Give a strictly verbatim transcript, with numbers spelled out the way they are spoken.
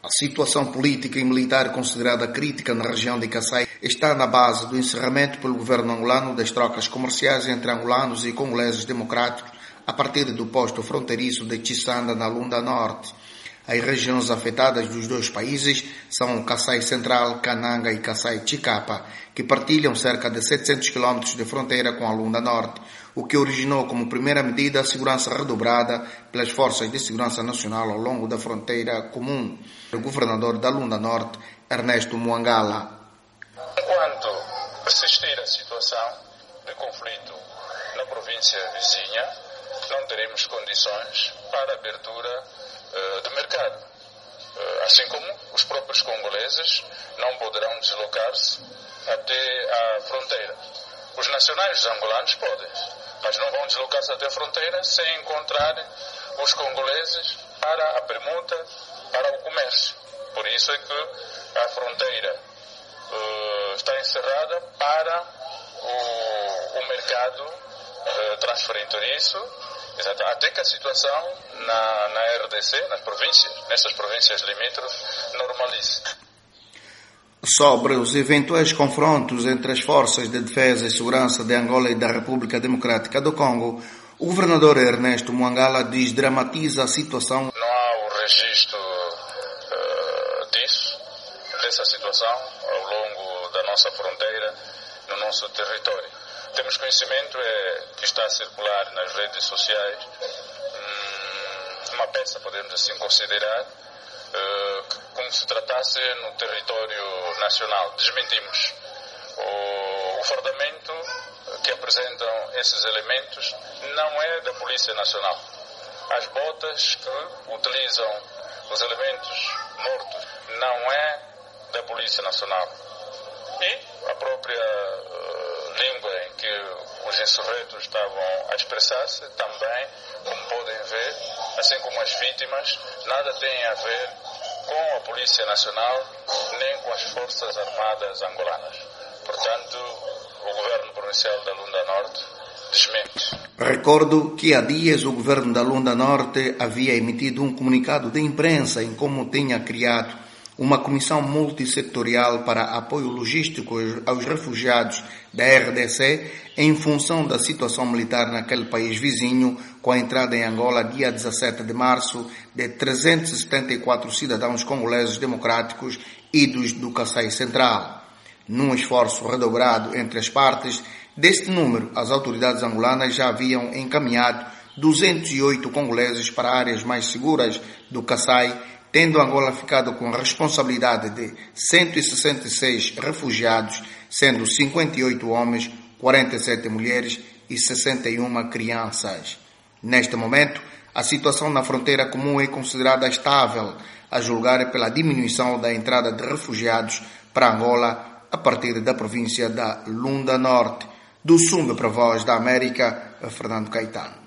A situação política e militar considerada crítica na região de Kasaï está na base do encerramento pelo governo angolano das trocas comerciais entre angolanos e congoleses democráticos a partir do posto fronteiriço de Chisanda, na Lunda Norte. As regiões afetadas dos dois países são Kasaï Central, Kananga e Kasaï Chikapa, que partilham cerca de setecentos quilômetros de fronteira com a Lunda Norte, o que originou como primeira medida a segurança redobrada pelas forças de segurança nacional ao longo da fronteira comum. O governador da Lunda Norte, Ernesto Muangala. Enquanto persistir a situação de conflito na província vizinha, não teremos condições para a abertura uh, do mercado. Uh, assim como os próprios congoleses não poderão deslocar-se até a fronteira. Os nacionais angolanos podem, mas não vão deslocar-se até a fronteira sem encontrarem os congoleses para a permuta, para o comércio. Por isso é que a fronteira uh, está encerrada para o, o mercado uh, transfronteiriço, até que a situação na, na R D C, nas províncias, nessas províncias limítrofes, normalize. Sobre os eventuais confrontos entre as forças de defesa e segurança de Angola e da República Democrática do Congo, o governador Ernesto Muangala desdramatiza a situação. Não há o registro uh, disso, dessa situação, ao longo da nossa fronteira, no nosso território. Temos conhecimento é, que está a circular nas redes sociais hum, uma peça, podemos assim considerar, uh, como se tratasse no território nacional. Desmentimos. O, o fardamento que apresentam esses elementos não é da Polícia Nacional. As botas que utilizam os elementos mortos não é da Polícia Nacional. E a própria uh, língua em que os insurretos estavam a expressar-se também, como podem ver, assim como as vítimas, nada tem a ver com a Polícia Nacional nem com as Forças Armadas angolanas. Portanto, o Governo Provincial da Lunda Norte desmente. Recordo que há dias o Governo da Lunda Norte havia emitido um comunicado de imprensa em como tinha criado uma comissão multissetorial para apoio logístico aos refugiados da R D C em função da situação militar naquele país vizinho, com a entrada em Angola dia dezassete de março de trezentos e setenta e quatro cidadãos congoleses democráticos idos do Kasaï Central. Num esforço redobrado entre as partes, deste número, as autoridades angolanas já haviam encaminhado duzentos e oito congoleses para áreas mais seguras do Kasaï, tendo Angola ficado com a responsabilidade de cento e sessenta e seis refugiados, sendo cinquenta e oito homens, quarenta e sete mulheres e sessenta e uma crianças. Neste momento, a situação na fronteira comum é considerada estável, a julgar pela diminuição da entrada de refugiados para Angola a partir da província da Lunda Norte. Do Sumbe para a Voz da América, Fernando Caetano.